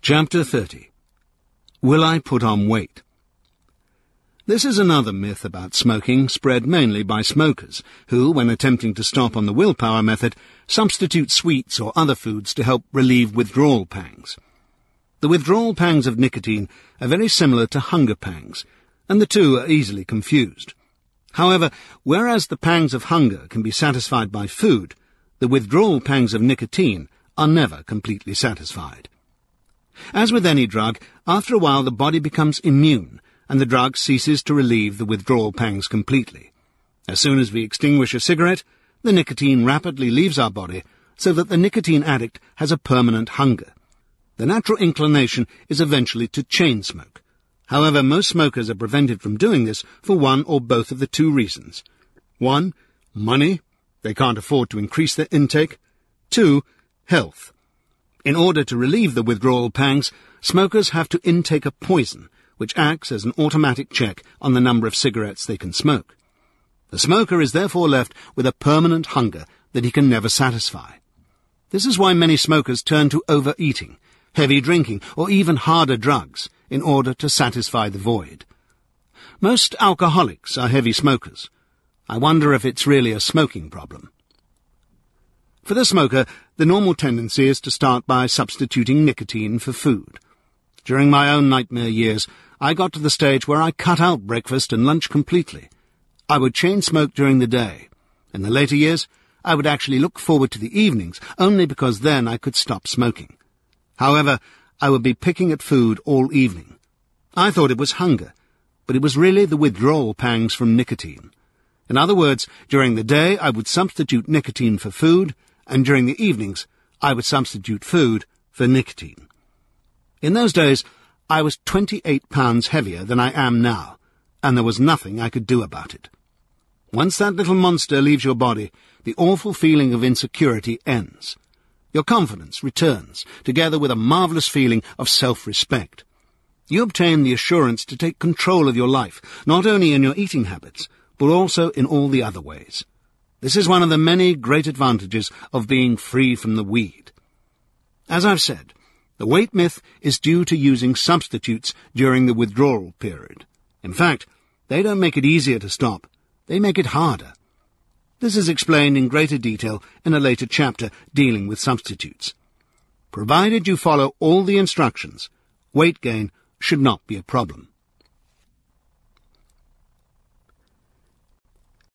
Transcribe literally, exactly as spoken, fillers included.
Chapter thirty. Will I put on weight? This is another myth about smoking, spread mainly by smokers, who, when attempting to stop on the willpower method, substitute sweets or other foods to help relieve withdrawal pangs. The withdrawal pangs of nicotine are very similar to hunger pangs, and the two are easily confused. However, whereas the pangs of hunger can be satisfied by food, the withdrawal pangs of nicotine are never completely satisfied. As with any drug, after a while the body becomes immune, and the drug ceases to relieve the withdrawal pangs completely. As soon as we extinguish a cigarette, the nicotine rapidly leaves our body, so that the nicotine addict has a permanent hunger. The natural inclination is eventually to chain smoke. However, most smokers are prevented from doing this for one or both of the two reasons. One, money. They can't afford to increase their intake. Two, health. In order to relieve the withdrawal pangs, smokers have to intake a poison, which acts as an automatic check on the number of cigarettes they can smoke. The smoker is therefore left with a permanent hunger that he can never satisfy. This is why many smokers turn to overeating, heavy drinking, or even harder drugs in order to satisfy the void. Most alcoholics are heavy smokers. I wonder if it's really a smoking problem. For the smoker, the normal tendency is to start by substituting nicotine for food. During my own nightmare years, I got to the stage where I cut out breakfast and lunch completely. I would chain smoke during the day. In the later years, I would actually look forward to the evenings, only because then I could stop smoking. However, I would be picking at food all evening. I thought it was hunger, but it was really the withdrawal pangs from nicotine. In other words, during the day I would substitute nicotine for food, and during the evenings I would substitute food for nicotine. In those days, I was twenty-eight pounds heavier than I am now, and there was nothing I could do about it. Once that little monster leaves your body, the awful feeling of insecurity ends. Your confidence returns, together with a marvellous feeling of self-respect. You obtain the assurance to take control of your life, not only in your eating habits, but also in all the other ways. This is one of the many great advantages of being free from the weed. As I've said, the weight myth is due to using substitutes during the withdrawal period. In fact, they don't make it easier to stop, they make it harder. This is explained in greater detail in a later chapter dealing with substitutes. Provided you follow all the instructions, weight gain should not be a problem.